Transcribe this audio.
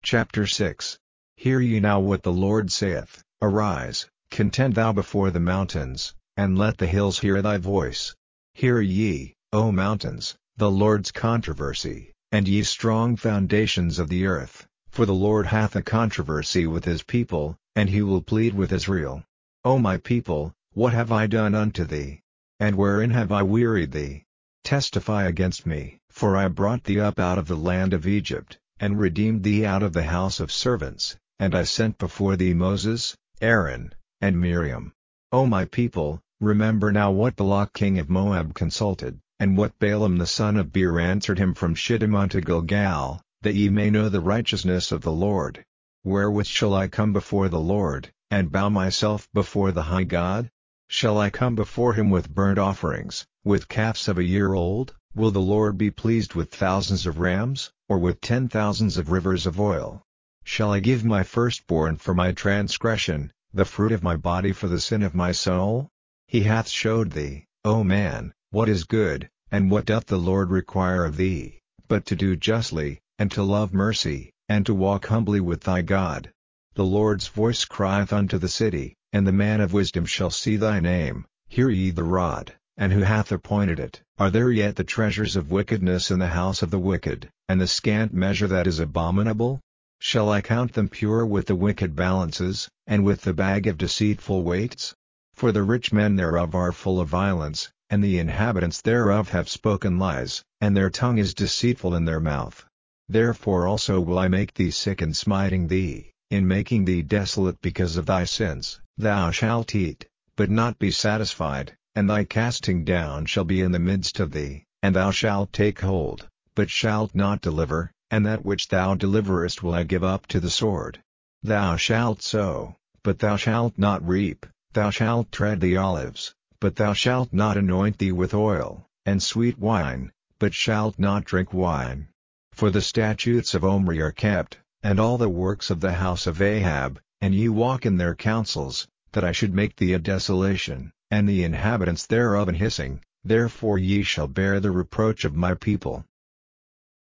Chapter 6. Hear ye now what the Lord saith, Arise, contend thou before the mountains, and let the hills hear thy voice. Hear ye, O mountains, the Lord's controversy, and ye strong foundations of the earth, for the Lord hath a controversy with his people, and he will plead with Israel. O my people, what have I done unto thee? And wherein have I wearied thee? Testify against me, for I brought thee up out of the land of Egypt, and redeemed thee out of the house of servants, and I sent before thee Moses, Aaron, and Miriam. O my people, remember now what Balak king of Moab consulted, and what Balaam the son of Beor answered him from Shittim unto Gilgal, that ye may know the righteousness of the Lord. Wherewith shall I come before the Lord, and bow myself before the high God? Shall I come before him with burnt offerings, with calves of a year old? Will the Lord be pleased with thousands of rams, or with 10,000s of rivers of oil? Shall I give my firstborn for my transgression, the fruit of my body for the sin of my soul? He hath showed thee, O man, what is good, and what doth the Lord require of thee, but to do justly, and to love mercy, and to walk humbly with thy God. The Lord's voice crieth unto the city, and the man of wisdom shall see thy name. Hear ye the rod, and who hath appointed it? Are there yet the treasures of wickedness in the house of the wicked, and the scant measure that is abominable? Shall I count them pure with the wicked balances, and with the bag of deceitful weights? For the rich men thereof are full of violence, and the inhabitants thereof have spoken lies, and their tongue is deceitful in their mouth. Therefore also will I make thee sick in smiting thee, in making thee desolate because of thy sins. Thou shalt eat, but not be satisfied, and thy casting down shall be in the midst of thee, and thou shalt take hold, but shalt not deliver, and that which thou deliverest will I give up to the sword. Thou shalt sow, but thou shalt not reap, thou shalt tread the olives, but thou shalt not anoint thee with oil, and sweet wine, but shalt not drink wine. For the statutes of Omri are kept, and all the works of the house of Ahab, and ye walk in their counsels, that I should make thee a desolation, and the inhabitants thereof an hissing. Therefore ye shall bear the reproach of my people,